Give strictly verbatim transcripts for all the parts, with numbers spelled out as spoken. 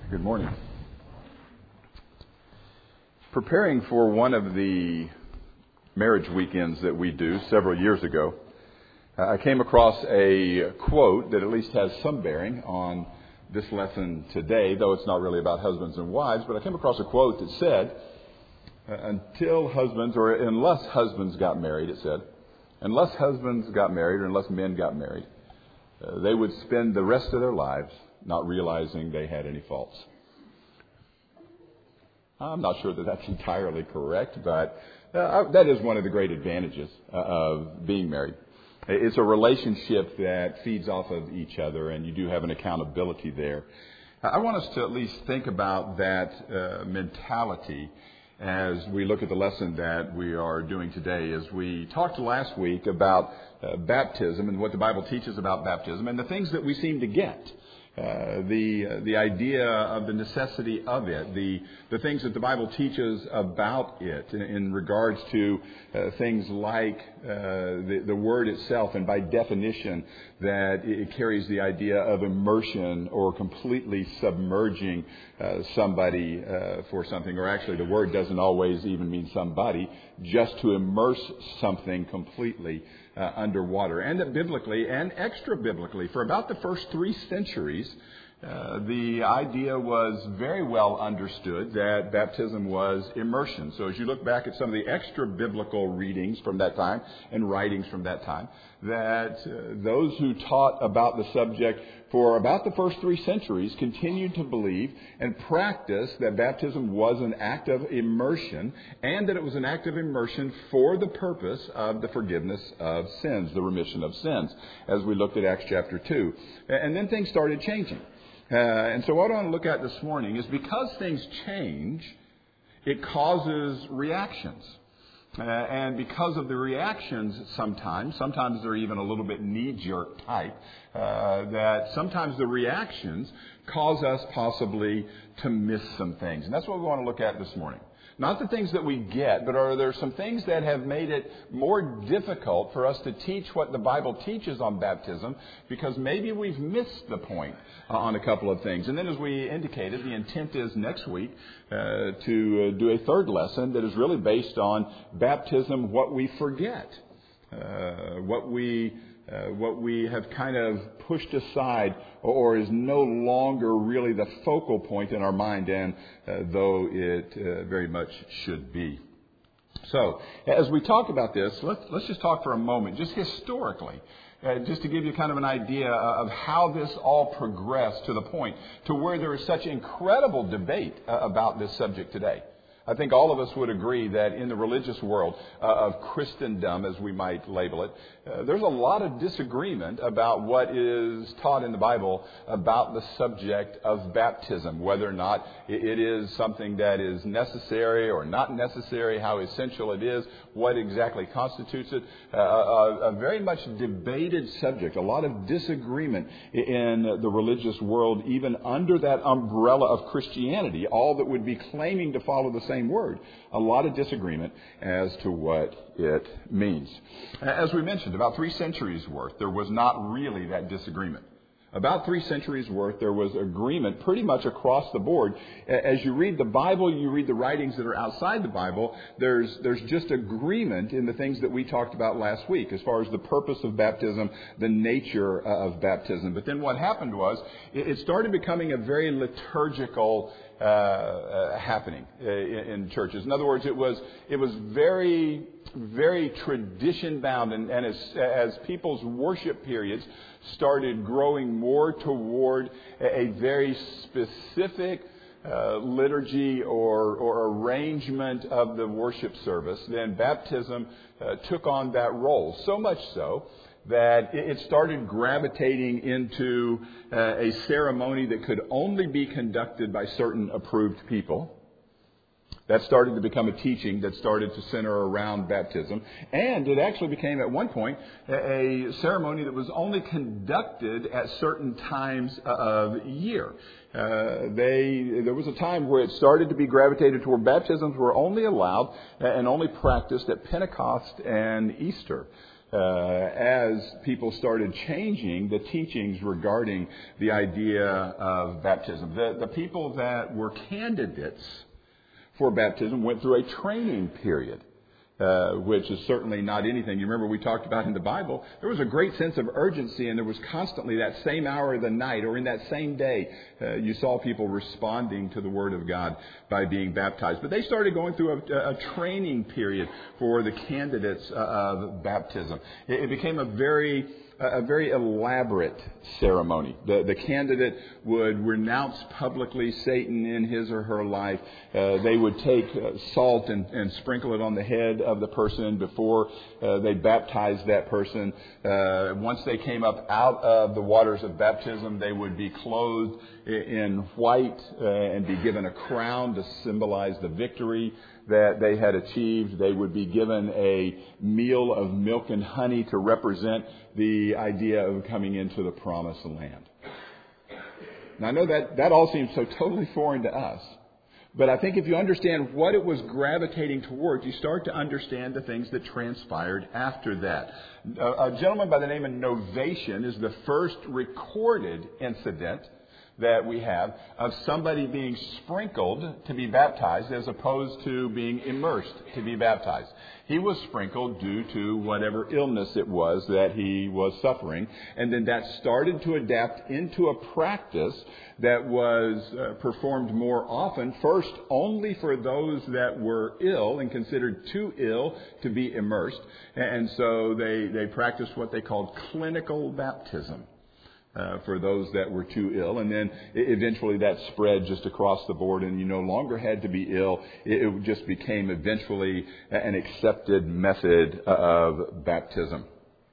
Good morning. Preparing for one of the marriage weekends that we do several years ago, I came across a quote that at least has some bearing on this lesson today, though it's not really about husbands and wives, but I came across a quote that said, until husbands, or unless husbands got married, it said, unless husbands got married or unless men got married, uh, they would spend the rest of their lives not realizing they had any faults. I'm not sure that that's entirely correct, but uh, that is one of the great advantages uh, of being married. It's a relationship that feeds off of each other, and you do have an accountability there. I want us to at least think about that uh, mentality as we look at the lesson that we are doing today. As we talked last week about uh, baptism and what the Bible teaches about baptism and the things that we seem to get. Uh, the uh, the idea of the necessity of it, the the things that the Bible teaches about it in, in regards to uh, things like uh, the, the word itself, and by definition that it carries the idea of immersion or completely submerging uh, somebody uh, for something, or actually the word doesn't always even mean somebody, just to immerse something completely Uh, underwater. And that biblically and extra biblically, for about the first three centuries, uh, the idea was very well understood that baptism was immersion. So as you look back at some of the extra biblical readings from that time and writings from that time, that uh, those who taught about the subject for about the first three centuries continued to believe and practice that baptism was an act of immersion, and that it was an act of immersion for the purpose of the forgiveness of sins, the remission of sins, as we looked at Acts chapter two. And then things started changing. Uh, and so what I want to look at this morning is, because things change, it causes reactions. Uh, and because of the reactions sometimes, sometimes they're even a little bit knee-jerk type, uh, that sometimes the reactions cause us possibly to miss some things. And that's what we want to look at this morning. Not the things that we get, but are there some things that have made it more difficult for us to teach what the Bible teaches on baptism, because maybe we've missed the point uh, on a couple of things. And then, as we indicated, the intent is next week uh, to uh, do a third lesson that is really based on baptism, what we forget, uh, what we Uh, what we have kind of pushed aside, or is no longer really the focal point in our mind, and uh, though it uh, very much should be. So, as we talk about this, let's, let's just talk for a moment, just historically, uh, just to give you kind of an idea of how this all progressed to the point to where there is such incredible debate uh, about this subject today. I think all of us would agree that in the religious world uh, of Christendom, as we might label it, uh, there's a lot of disagreement about what is taught in the Bible about the subject of baptism, whether or not it is something that is necessary or not necessary, how essential it is, what exactly constitutes it. Uh, a, a very much debated subject, a lot of disagreement in the religious world, even under that umbrella of Christianity, all that would be claiming to follow the same Same word. A lot of disagreement as to what it means. As we mentioned, about three centuries worth, there was not really that disagreement. About three centuries worth, there was agreement pretty much across the board. As you read the Bible, you read the writings that are outside the Bible, there's there's just agreement in the things that we talked about last week, as far as the purpose of baptism, the nature of baptism. But then what happened was, it started becoming a very liturgical uh, uh, happening in, in churches. In other words, it was it was very, very tradition bound, and, and as, as people's worship periods started growing more toward a, a very specific uh, liturgy or, or arrangement of the worship service, then baptism uh, took on that role. So much so that it started gravitating into uh, a ceremony that could only be conducted by certain approved people. That started to become a teaching that started to center around baptism. And it actually became, at one point, a ceremony that was only conducted at certain times of year. Uh, they, there was a time where it started to be gravitated toward baptisms were only allowed and only practiced at Pentecost and Easter. uh, as people started changing the teachings regarding the idea of baptism. The, the people that were candidates for baptism went through a training period. Uh, which is certainly not anything. You remember we talked about in the Bible, there was a great sense of urgency, and there was constantly that same hour of the night or in that same day, uh, you saw people responding to the Word of God by being baptized. But they started going through a, a training period for the candidates uh, of baptism. It, it became a very a very elaborate ceremony. The, the candidate would renounce publicly Satan in his or her life. Uh, they would take uh, salt and, and sprinkle it on the head of the person before uh, they baptized that person. Uh, once they came up out of the waters of baptism, they would be clothed in white uh, and be given a crown to symbolize the victory that they had achieved. They would be given a meal of milk and honey to represent the idea of coming into the promised land. Now, I know that that all seems so totally foreign to us, but I think if you understand what it was gravitating towards, you start to understand the things that transpired after that. A, a gentleman by the name of Novatian is the first recorded incident that we have of somebody being sprinkled to be baptized as opposed to being immersed to be baptized. He was sprinkled due to whatever illness it was that he was suffering, and then that started to adapt into a practice that was uh, performed more often, first only for those that were ill and considered too ill to be immersed, and so they, they practiced what they called clinical baptism. Uh, for those that were too ill. And then eventually that spread just across the board, and you no longer had to be ill. It, it just became eventually an accepted method of baptism.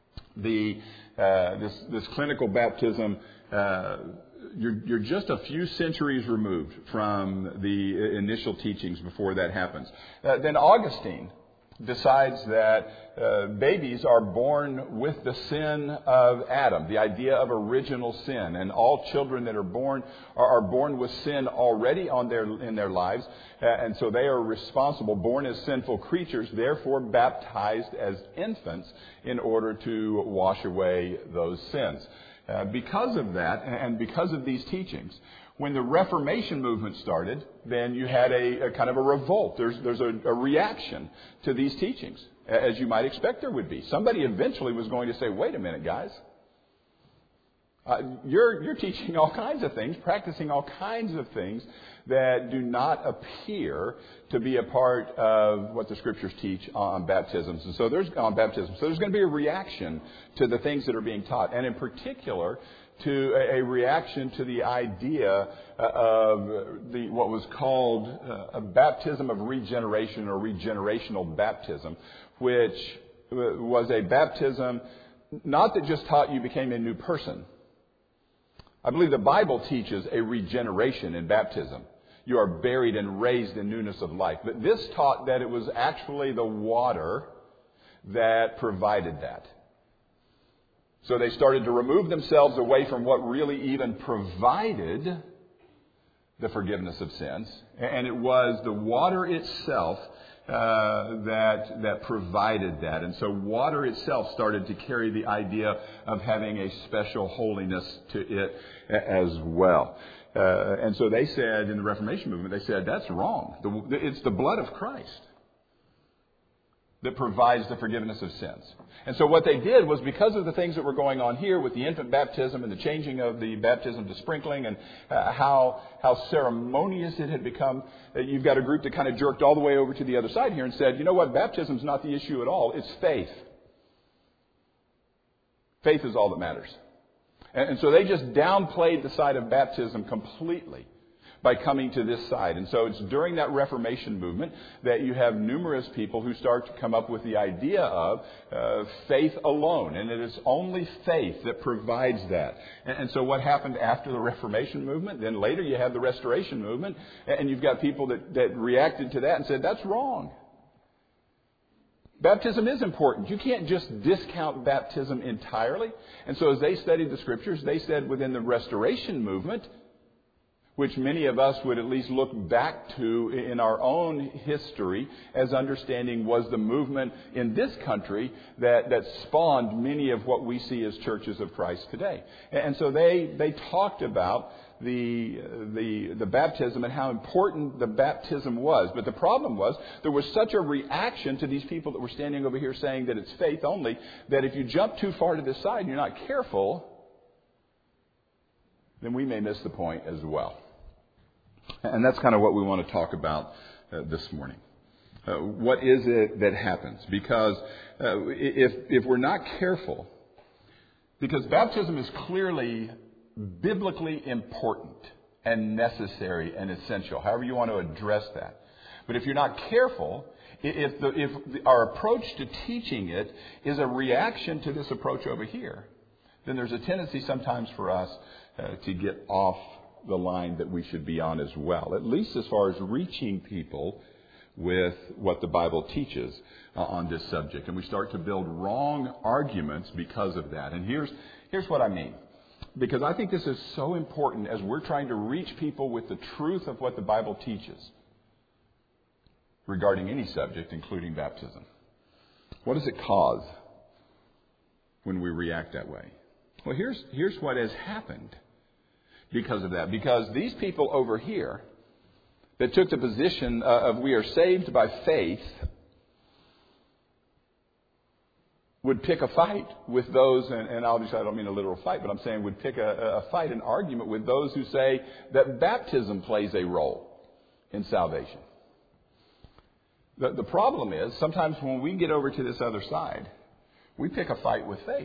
The uh, this, this clinical baptism, uh, you're, you're just a few centuries removed from the initial teachings before that happens. Uh, then Augustine decides that uh, babies are born with the sin of Adam, the idea of original sin, and all children that are born are, are born with sin already on their in their lives, uh, and so they are responsible, born as sinful creatures, therefore baptized as infants in order to wash away those sins. Uh, because of that, and because of these teachings, when the Reformation movement started, then you had a, a kind of a revolt. There's, there's a, a reaction to these teachings, as you might expect there would be. Somebody eventually was going to say, wait a minute, guys. Uh, you're, you're teaching all kinds of things, practicing all kinds of things that do not appear to be a part of what the Scriptures teach on baptisms. And so there's on baptism. So there's going to be a reaction to the things that are being taught, and in particular, to a, a reaction to the idea uh, of the what was called uh, a baptism of regeneration or regenerational baptism, which was a baptism not that just taught you became a new person. I believe the Bible teaches a regeneration in baptism. You are buried and raised in newness of life. But this taught that it was actually the water that provided that. So they started to remove themselves away from what really even provided the forgiveness of sins. And it was the water itself uh, that that provided that. And so water itself started to carry the idea of having a special holiness to it as well. Uh, and so they said in the Reformation movement, they said, that's wrong. The, it's the blood of Christ that provides the forgiveness of sins. And so what they did was, because of the things that were going on here with the infant baptism and the changing of the baptism to sprinkling, and uh, how how ceremonious it had become, uh, you've got a group that kind of jerked all the way over to the other side here and said, you know what, baptism's not the issue at all, it's faith. Faith is all that matters. And, and so they just downplayed the side of baptism completely by coming to this side. And so it's during that Reformation movement that you have numerous people who start to come up with the idea of uh, faith alone. And it is only faith that provides that. And, and so what happened after the Reformation movement? Then later you have the Restoration movement. And you've got people that, that reacted to that and said, that's wrong. Baptism is important. You can't just discount baptism entirely. And so as they studied the Scriptures, they said within the Restoration movement, which many of us would at least look back to in our own history as understanding was the movement in this country that, that spawned many of what we see as churches of Christ today. And so they, they talked about the, the, the baptism and how important the baptism was. But the problem was there was such a reaction to these people that were standing over here saying that it's faith only, that if you jump too far to this side and you're not careful, then we may miss the point as well. And that's kind of what we want to talk about uh, this morning. Uh, what is it that happens? Because uh, if if we're not careful, because baptism is clearly biblically important and necessary and essential, however you want to address that. But if you're not careful, if the, if the, our approach to teaching it is a reaction to this approach over here, then there's a tendency sometimes for us uh, to get off the line that we should be on as well, at least as far as reaching people with what the Bible teaches uh, on this subject. And we start to build wrong arguments because of that. And here's here's what I mean. Because I think this is so important as we're trying to reach people with the truth of what the Bible teaches regarding any subject, including baptism. What does it cause when we react that way? Well, here's here's what has happened because of that. Because these people over here that took the position of we are saved by faith would pick a fight with those, and, and obviously I don't mean a literal fight, but I'm saying would pick a, a fight, an argument with those who say that baptism plays a role in salvation. The, the problem is sometimes when we get over to this other side, we pick a fight with faith.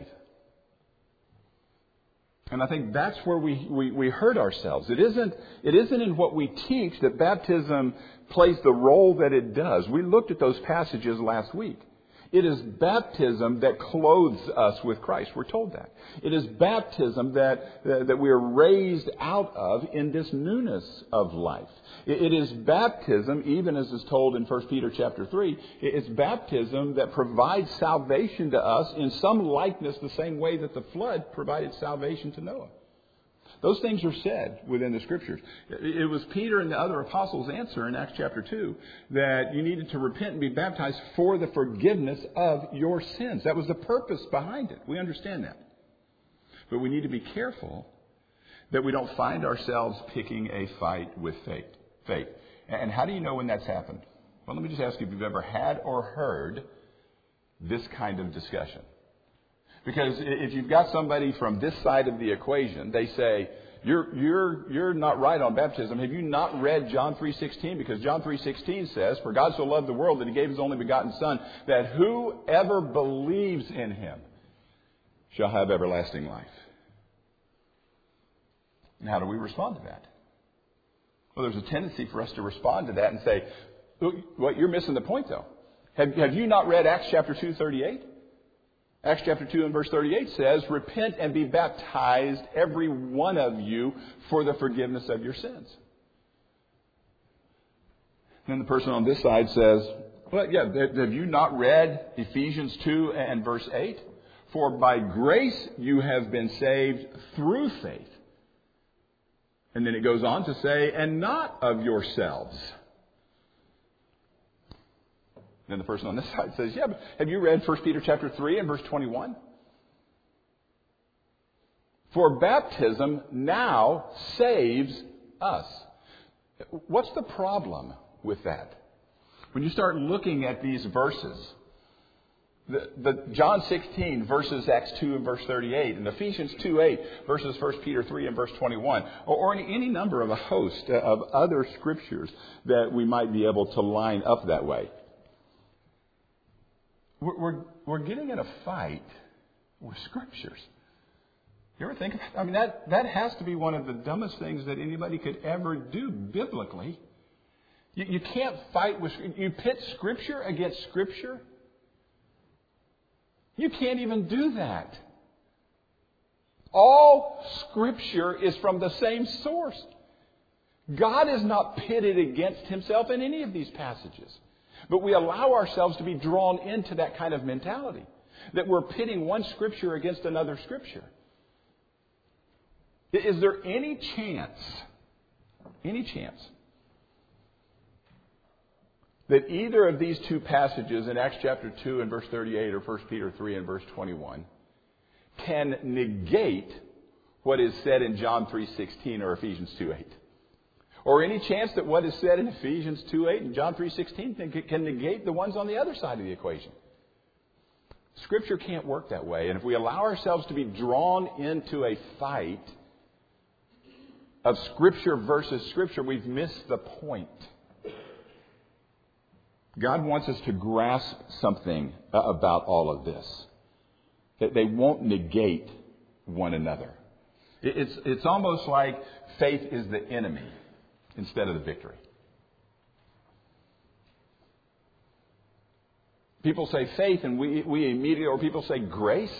And I think that's where we, we, we hurt ourselves. It isn't, it isn't in what we teach that baptism plays the role that it does. We looked at those passages last week. It is baptism that clothes us with Christ. We're told that. It is baptism that, that we are raised out of in this newness of life. It is baptism, even as is told in First Peter chapter three, it's baptism that provides salvation to us in some likeness the same way that the flood provided salvation to Noah. Those things are said within the Scriptures. It was Peter and the other apostles' answer in Acts chapter two that you needed to repent and be baptized for the forgiveness of your sins. That was the purpose behind it. We understand that. But we need to be careful that we don't find ourselves picking a fight with faith. faith. And how do you know when that's happened? Well, let me just ask you if you've ever had or heard this kind of discussion. Because if you've got somebody from this side of the equation, they say, you're, you're, you're not right on baptism. Have you not read John three sixteen? Because John three sixteen says, for God so loved the world that He gave His only begotten Son, that whoever believes in Him shall have everlasting life. And how do we respond to that? Well, there's a tendency for us to respond to that and say, well, you're missing the point, though. Have, have you not read Acts chapter two, thirty-eight? Acts chapter two and verse thirty-eight says, repent and be baptized, every one of you, for the forgiveness of your sins. Then the person on this side says, well, yeah, have you not read Ephesians two and verse eight? For by grace you have been saved through faith. And then it goes on to say, and not of yourselves. Then the person on this side says, yeah, but have you read First Peter chapter three and verse twenty-one? For baptism now saves us. What's the problem with that? When you start looking at these verses, the, the John sixteen versus Acts two and verse thirty-eight, and Ephesians two eight versus First Peter three and verse twenty-one, or, or any, any number of a host of other scriptures that we might be able to line up that way. We're, we're, we're getting in a fight with scriptures. You ever think about that? I mean, that, that has to be one of the dumbest things that anybody could ever do biblically. You, you can't fight with, you pit scripture against scripture. You can't even do that. All scripture is from the same source. God is not pitted against Himself in any of these passages. But we allow ourselves to be drawn into that kind of mentality, that we're pitting one scripture against another scripture. Is there any chance any chance that either of these two passages in Acts chapter two and verse thirty-eight or First Peter three and verse twenty-one can negate what is said in John three sixteen or Ephesians two eight? Or any chance that what is said in Ephesians two eight and John three sixteen can negate the ones on the other side of the equation? Scripture can't work that way. And if we allow ourselves to be drawn into a fight of Scripture versus Scripture, we've missed the point. God wants us to grasp something about all of this. That they won't negate one another. It's, it's almost like faith is the enemy instead of the victory. People say faith and we, we immediately, or people say grace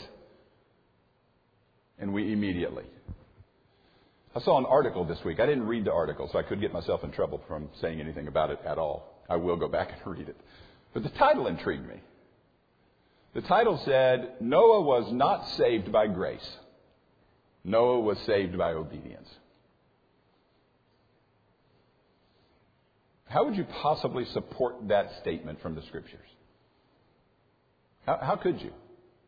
and we immediately. I saw an article this week. I didn't read the article, so I could get myself in trouble from saying anything about it at all. I will go back and read it. But the title intrigued me. The title said, Noah was not saved by grace. Noah was saved by obedience. How would you possibly support that statement from the Scriptures? How, how could you?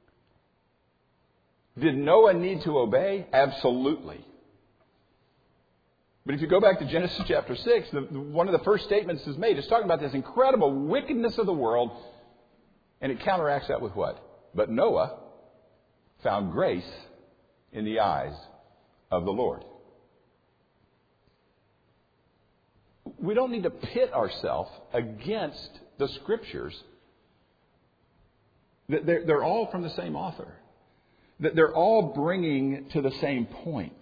Did Noah need to obey? Absolutely. But if you go back to Genesis chapter six, the, the, one of the first statements is made. It's talking about this incredible wickedness of the world. And it counteracts that with what? But Noah found grace in the eyes of the Lord. We don't need to pit ourselves against the Scriptures. They're, they're all from the same author. They're all bringing to the same point.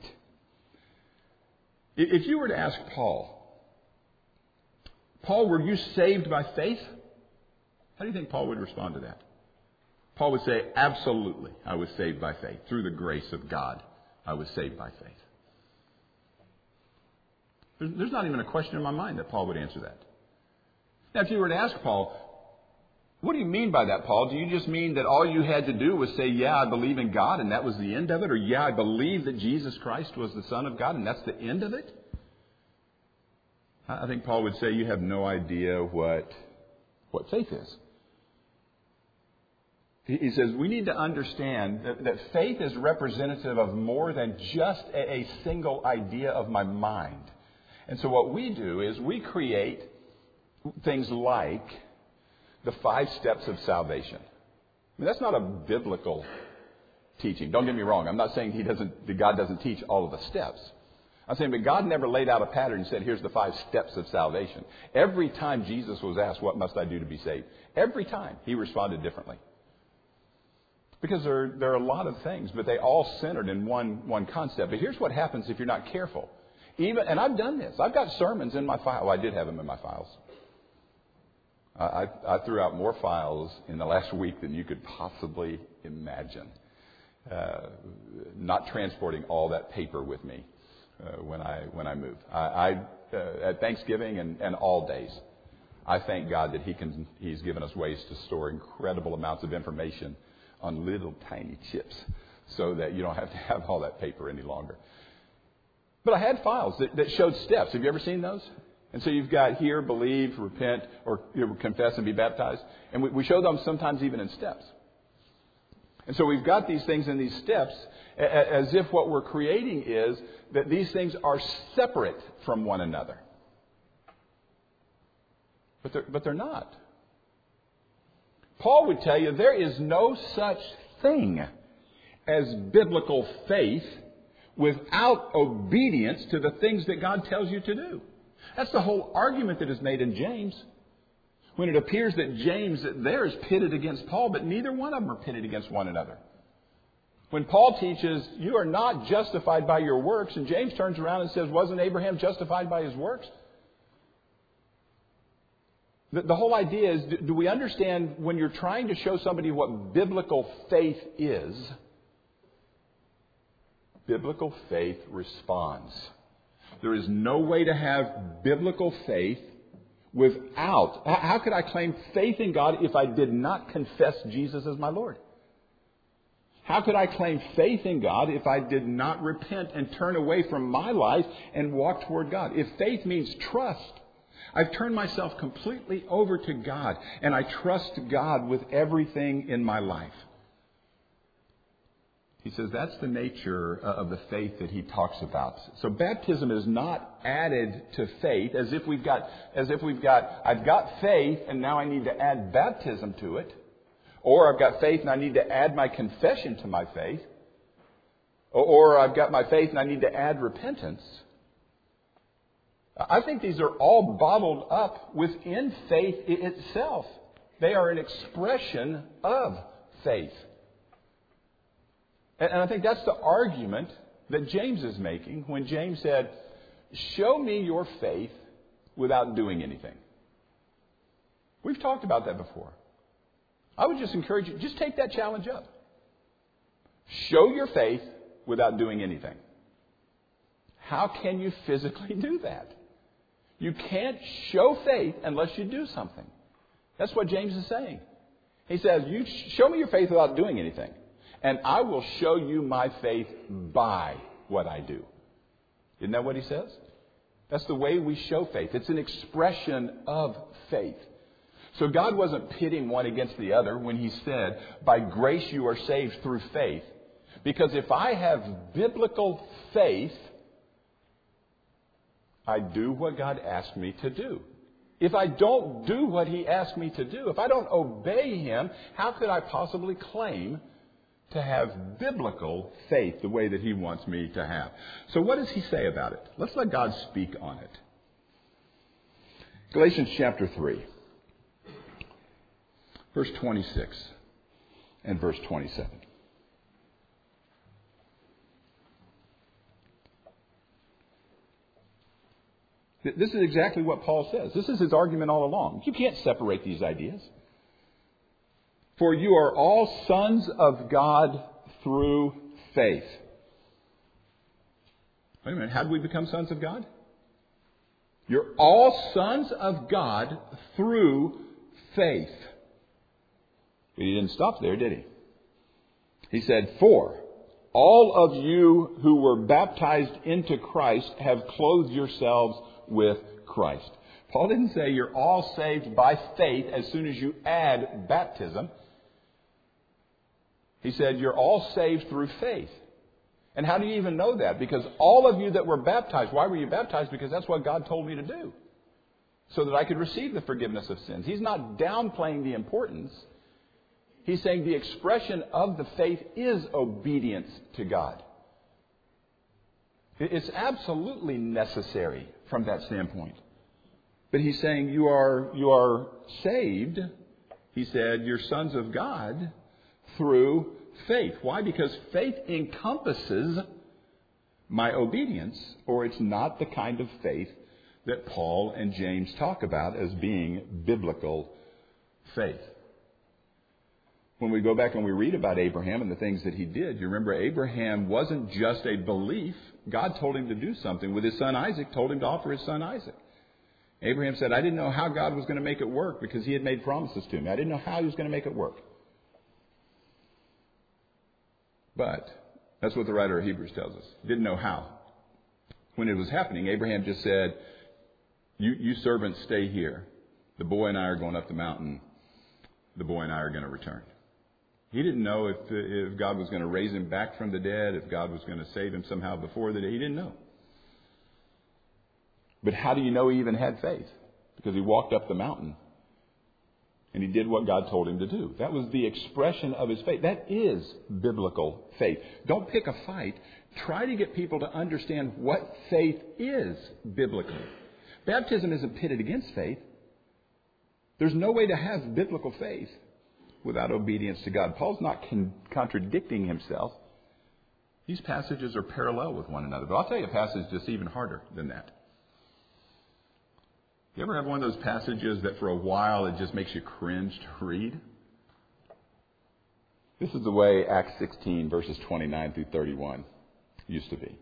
If you were to ask Paul, Paul, were you saved by faith? How do you think Paul would respond to that? Paul would say, absolutely, I was saved by faith. Through the grace of God, I was saved by faith. There's not even a question in my mind that Paul would answer that. Now, if you were to ask Paul, what do you mean by that, Paul? Do you just mean that all you had to do was say, yeah, I believe in God, and that was the end of it? Or, yeah, I believe that Jesus Christ was the Son of God, and that's the end of it? I think Paul would say, you have no idea what, what faith is. He says, we need to understand that, that faith is representative of more than just a, a single idea of my mind. And so what we do is we create things like the five steps of salvation. I mean, that's not a biblical teaching. Don't get me wrong. I'm not saying he doesn't, that God doesn't teach all of the steps. I'm saying, but God never laid out a pattern and said, here's the five steps of salvation. Every time Jesus was asked, what must I do to be saved? Every time he responded differently. Because there, there are a lot of things, but they all centered in one, one concept. But here's what happens if you're not careful. Even, and I've done this. I've got sermons in my file. Well, I did have them in my files. I, I threw out more files in the last week than you could possibly imagine. Uh, not transporting all that paper with me uh, when I when I moved. I, I uh, at Thanksgiving and, and all days, I thank God that He can He's given us ways to store incredible amounts of information on little tiny chips, so that you don't have to have all that paper any longer. But I had files that, that showed steps. Have you ever seen those? And so you've got hear, believe, repent, or you know, confess and be baptized. And we, we show them sometimes even in steps. And so we've got these things in these steps as if what we're creating is that these things are separate from one another. But they're, but they're not. Paul would tell you there is no such thing as biblical faith without obedience to the things that God tells you to do. That's the whole argument that is made in James. When it appears that James there is pitted against Paul, but neither one of them are pitted against one another. When Paul teaches, you are not justified by your works, and James turns around and says, wasn't Abraham justified by his works? The, the whole idea is, do, do we understand when you're trying to show somebody what biblical faith is, biblical faith responds. There is no way to have biblical faith without... How could I claim faith in God if I did not confess Jesus as my Lord? How could I claim faith in God if I did not repent and turn away from my life and walk toward God? If faith means trust, I've turned myself completely over to God, and I trust God with everything in my life. He says that's the nature of the faith that he talks about. So baptism is not added to faith as if we've got, as if we've got, I've got faith and now I need to add baptism to it. Or I've got faith and I need to add my confession to my faith. Or I've got my faith and I need to add repentance. I think these are all bottled up within faith itself. They are an expression of faith. And I think that's the argument that James is making when James said, show me your faith without doing anything. We've talked about that before. I would just encourage you, just take that challenge up. Show your faith without doing anything. How can you physically do that? You can't show faith unless you do something. That's what James is saying. He says, you show me your faith without doing anything, and I will show you my faith by what I do. Isn't that what he says? That's the way we show faith. It's an expression of faith. So God wasn't pitting one against the other when he said, by grace you are saved through faith. Because if I have biblical faith, I do what God asked me to do. If I don't do what he asked me to do, if I don't obey him, how could I possibly claim to have biblical faith the way that he wants me to have? So what does he say about it? Let's let God speak on it. Galatians chapter three, verse twenty-six and verse twenty-seven. This is exactly what Paul says. This is his argument all along. You can't separate these ideas. For you are all sons of God through faith. Wait a minute. How do we become sons of God? You're all sons of God through faith. But he didn't stop there, did he? He said, for all of you who were baptized into Christ have clothed yourselves with Christ. Paul didn't say you're all saved by faith as soon as you add baptism. He said you're all saved through faith. And how do you even know that? Because all of you that were baptized, why were you baptized? Because that's what God told me to do, so that I could receive the forgiveness of sins. He's not downplaying the importance. He's saying the expression of the faith is obedience to God. It's absolutely necessary from that standpoint. But he's saying you are, you are saved. He said you're sons of God through faith. Why? Because faith encompasses my obedience, or it's not the kind of faith that Paul and James talk about as being biblical faith. When we go back and we read about Abraham and the things that he did, you remember Abraham wasn't just a belief. God told him to do something with his son Isaac, told him to offer his son Isaac. Abraham said, I didn't know how God was going to make it work because he had made promises to me. I didn't know how he was going to make it work. But that's what the writer of Hebrews tells us. Didn't know how. When it was happening, Abraham just said, you, you servants stay here. The boy and I are going up the mountain. The boy and I are going to return. He didn't know if, if God was going to raise him back from the dead, if God was going to save him somehow before the day. He didn't know. But how do you know he even had faith? Because he walked up the mountain and he did what God told him to do. That was the expression of his faith. That is biblical faith. Don't pick a fight. Try to get people to understand what faith is biblically. Baptism isn't pitted against faith. There's no way to have biblical faith without obedience to God. Paul's not con- contradicting himself. These passages are parallel with one another. But I'll tell you a passage that's even harder than that. You ever have one of those passages that for a while it just makes you cringe to read? This is the way Acts sixteen, verses twenty-nine through thirty-one used to be.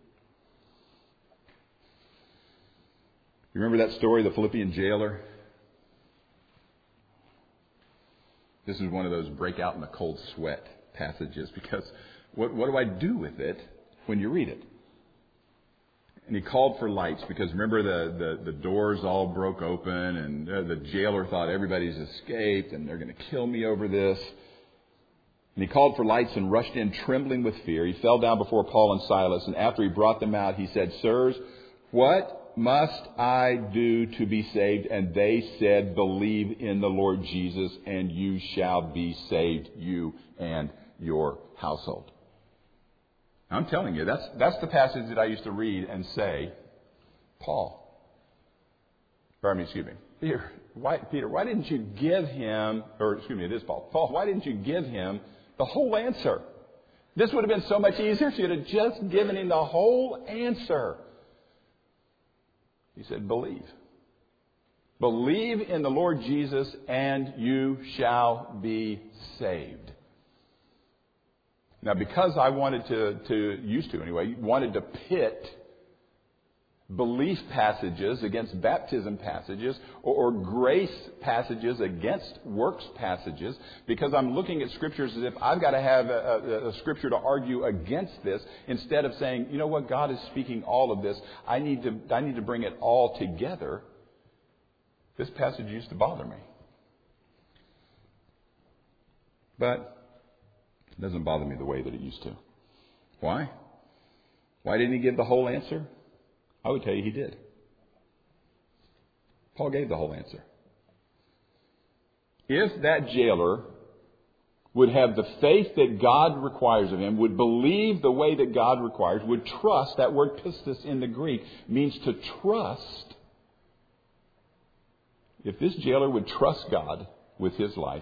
You remember that story, the Philippian jailer? This is one of those break out in the cold sweat passage is, because what, what do I do with it when you read it? And he called for lights, because remember the, the, the doors all broke open, and uh, the jailer thought everybody's escaped and they're going to kill me over this. And he called for lights and rushed in trembling with fear. He fell down before Paul and Silas, and after he brought them out, he said, "Sirs, what must I do to be saved?" And they said, "Believe in the Lord Jesus, and you shall be saved, you and your household." I'm telling you, that's that's the passage that I used to read and say, Paul, pardon me, excuse me, Peter, why, Peter, why didn't you give him, or excuse me, it is Paul, Paul, why didn't you give him the whole answer? This would have been so much easier if you had just given him the whole answer. He said, believe. Believe in the Lord Jesus, and you shall be saved. Now, because I wanted to, to used to anyway, wanted to pit belief passages against baptism passages, or, or grace passages against works passages, because I'm looking at scriptures as if I've got to have a, a, a scripture to argue against this, instead of saying, you know what, God is speaking all of this. I need to, I need to bring it all together. This passage used to bother me. But it doesn't bother me the way that it used to. Why? Why didn't he give the whole answer? I would tell you he did. Paul gave the whole answer. If that jailer would have the faith that God requires of him, would believe the way that God requires, would trust, that word pistis in the Greek means to trust. If this jailer would trust God with his life,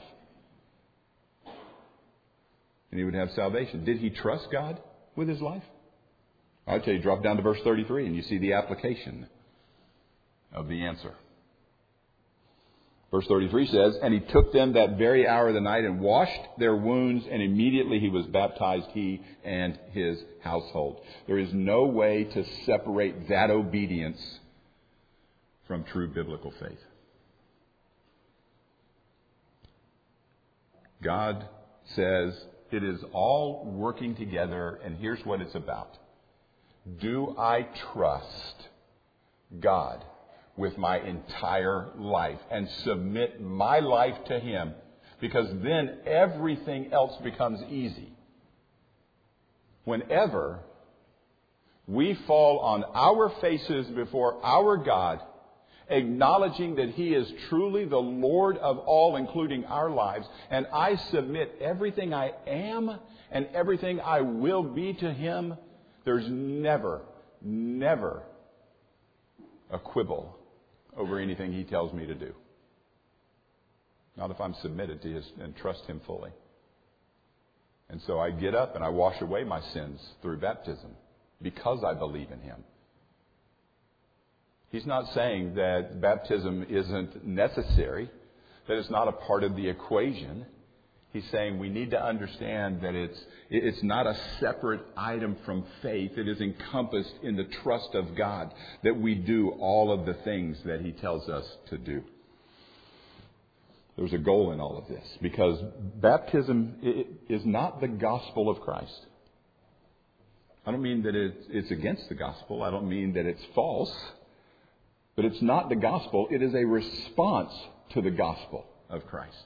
and he would have salvation. Did he trust God with his life? I'll tell you, drop down to verse thirty-three and you see the application of the answer. Verse thirty-three says, "And he took them that very hour of the night and washed their wounds, and immediately he was baptized, he and his household." There is no way to separate that obedience from true biblical faith. God says it is all working together, and here's what it's about. Do I trust God with my entire life and submit my life to Him? Because then everything else becomes easy. Whenever we fall on our faces before our God, acknowledging that He is truly the Lord of all, including our lives, and I submit everything I am and everything I will be to Him, there's never, never a quibble over anything He tells me to do. Not if I'm submitted to His and trust Him fully. And so I get up and I wash away my sins through baptism because I believe in Him. He's not saying that baptism isn't necessary, that it's not a part of the equation. He's saying we need to understand that it's it's not a separate item from faith. It is encompassed in the trust of God that we do all of the things that He tells us to do. There's a goal in all of this, because baptism is not the gospel of Christ. I don't mean that it's against the gospel. I don't mean that it's false. But it's not the gospel. It is a response to the gospel of Christ.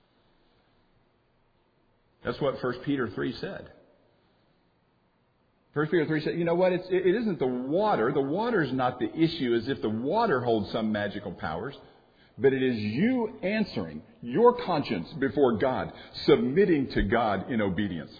That's what First Peter three said. First Peter three said, you know what? It's, it isn't the water. The water is not the issue, as if the water holds some magical powers. But it is you answering your conscience before God, submitting to God in obedience,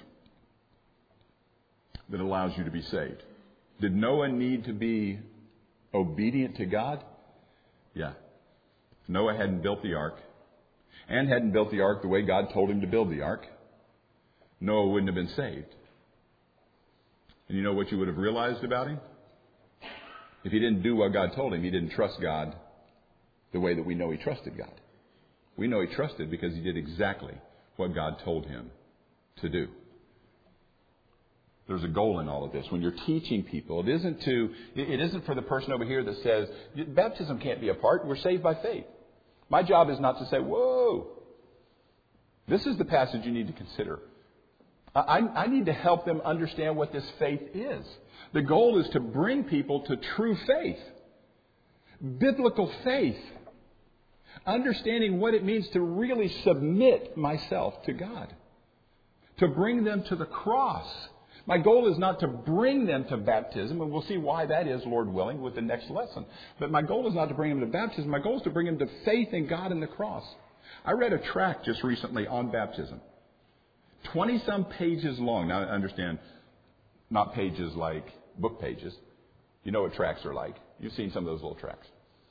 that allows you to be saved. Did Noah need to be obedient to God? Yeah. If Noah hadn't built the ark, and hadn't built the ark the way God told him to build the ark, Noah wouldn't have been saved. And you know what you would have realized about him? If he didn't do what God told him, he didn't trust God the way that we know he trusted God. We know he trusted because he did exactly what God told him to do. There's a goal in all of this. When you're teaching people, it isn't to, it isn't for the person over here that says, baptism can't be a part. We're saved by faith. My job is not to say, whoa, this is the passage you need to consider. I, I need to help them understand what this faith is. The goal is to bring people to true faith, biblical faith, understanding what it means to really submit myself to God, to bring them to the cross. My goal is not to bring them to baptism, and we'll see why that is, Lord willing, with the next lesson. But my goal is not to bring them to baptism. My goal is to bring them to faith in God and the cross. I read a tract just recently on baptism. twenty-some pages long. Now, I understand, not pages like book pages. You know what tracts are like. You've seen some of those little tracts.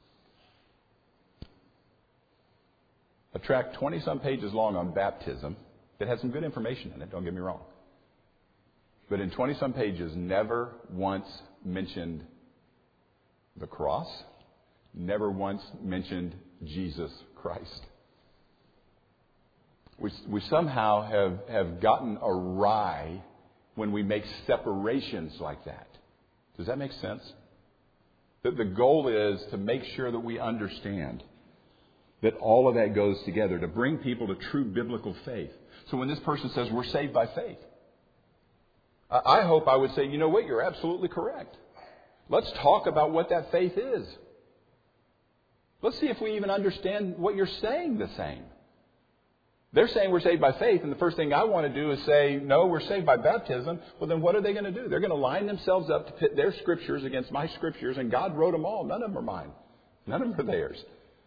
A tract twenty-some pages long on baptism that has some good information in it, don't get me wrong. But in twenty-some pages, never once mentioned the cross, never once mentioned Jesus Christ. We, we somehow have, have gotten awry when we make separations like that. Does that make sense? That the goal is to make sure that we understand that all of that goes together, to bring people to true biblical faith. So when this person says we're saved by faith, I hope I would say, you know what, you're absolutely correct. Let's talk about what that faith is. Let's see if we even understand what you're saying the same. They're saying we're saved by faith, and the first thing I want to do is say, no, we're saved by baptism. Well, then what are they going to do? They're going to line themselves up to pit their scriptures against my scriptures, and God wrote them all. None of them are mine. None of them are theirs.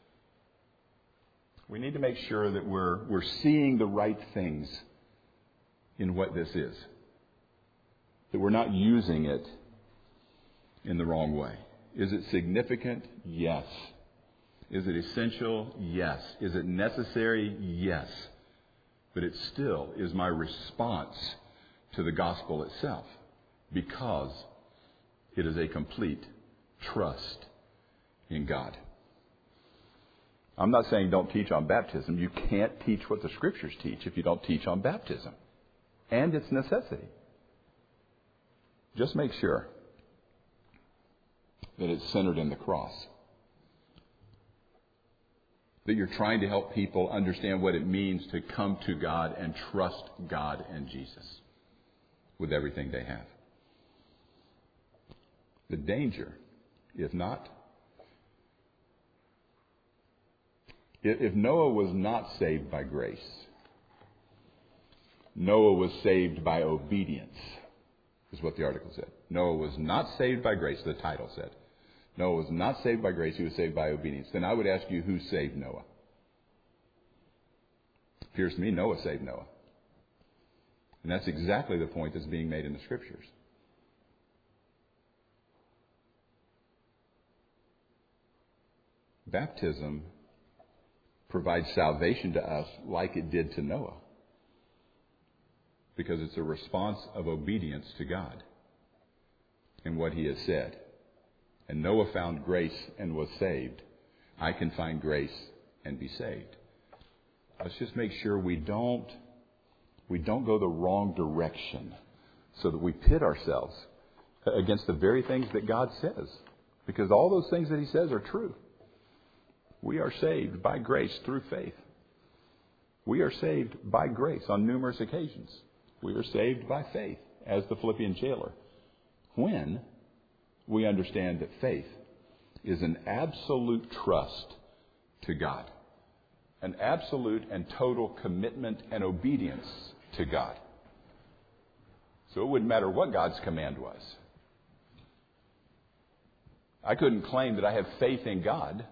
We need to make sure that we're, we're seeing the right things in what this is. That we're not using it in the wrong way. Is it significant? Yes. Is it essential? Yes. Is it necessary? Yes. But it still is my response to the gospel itself, because it is a complete trust in God. I'm not saying don't teach on baptism. You can't teach what the Scriptures teach if you don't teach on baptism and its necessity. Just make sure that it's centered in the cross. That you're trying to help people understand what it means to come to God and trust God and Jesus with everything they have. The danger, if not, if Noah was not saved by grace, Noah was saved by obedience, is what the article said. Noah was not saved by grace, the title said. Noah was not saved by grace, he was saved by obedience. Then I would ask you, who saved Noah? It appears to me Noah saved Noah. And that's exactly the point that's being made in the Scriptures. Baptism provides salvation to us like it did to Noah, because it's a response of obedience to God and what He has said. And Noah found grace and was saved. I can find grace and be saved. Let's just make sure we don't we don't go the wrong direction, so that we pit ourselves against the very things that God says, because all those things that He says are true. We are saved by grace through faith. We are saved by grace on numerous occasions. We are saved by faith, as the Philippian jailer, when we understand that faith is an absolute trust to God, an absolute and total commitment and obedience to God. So it wouldn't matter what God's command was. I couldn't claim that I have faith in God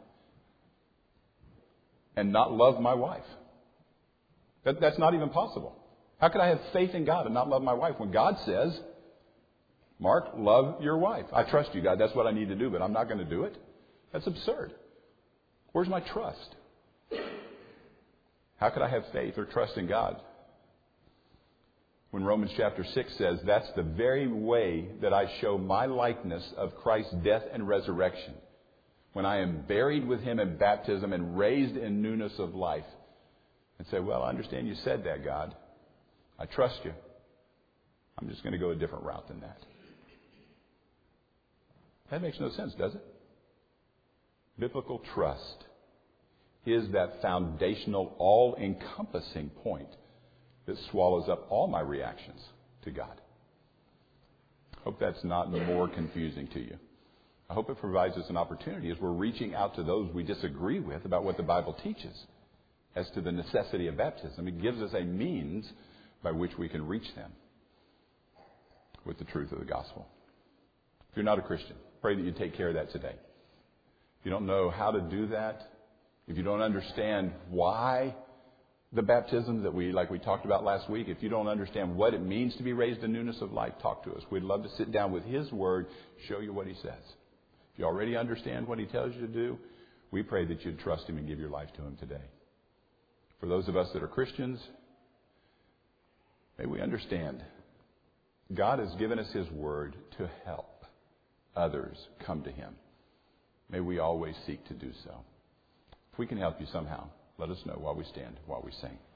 and not love my wife. That, that's not even possible. How could I have faith in God and not love my wife when God says, Mark, love your wife? I trust you, God. That's what I need to do, but I'm not going to do it. That's absurd. Where's my trust? How could I have faith or trust in God when Romans chapter six says that's the very way that I show my likeness of Christ's death and resurrection, when I am buried with Him in baptism and raised in newness of life, and say, well, I understand you said that, God. I trust you. I'm just going to go a different route than that. That makes no sense, does it? Biblical trust is that foundational, all-encompassing point that swallows up all my reactions to God. Hope that's not more confusing to you. I hope it provides us an opportunity as we're reaching out to those we disagree with about what the Bible teaches as to the necessity of baptism. It gives us a means by which we can reach them with the truth of the gospel. If you're not a Christian, pray that you take care of that today. If you don't know how to do that, if you don't understand why the baptism that we, like we talked about last week, if you don't understand what it means to be raised in newness of life, talk to us. We'd love to sit down with His Word, show you what He says. If you already understand what He tells you to do, we pray that you'd trust Him and give your life to Him today. For those of us that are Christians, may we understand God has given us His Word to help others come to Him. May we always seek to do so. If we can help you somehow, let us know while we stand, while we sing.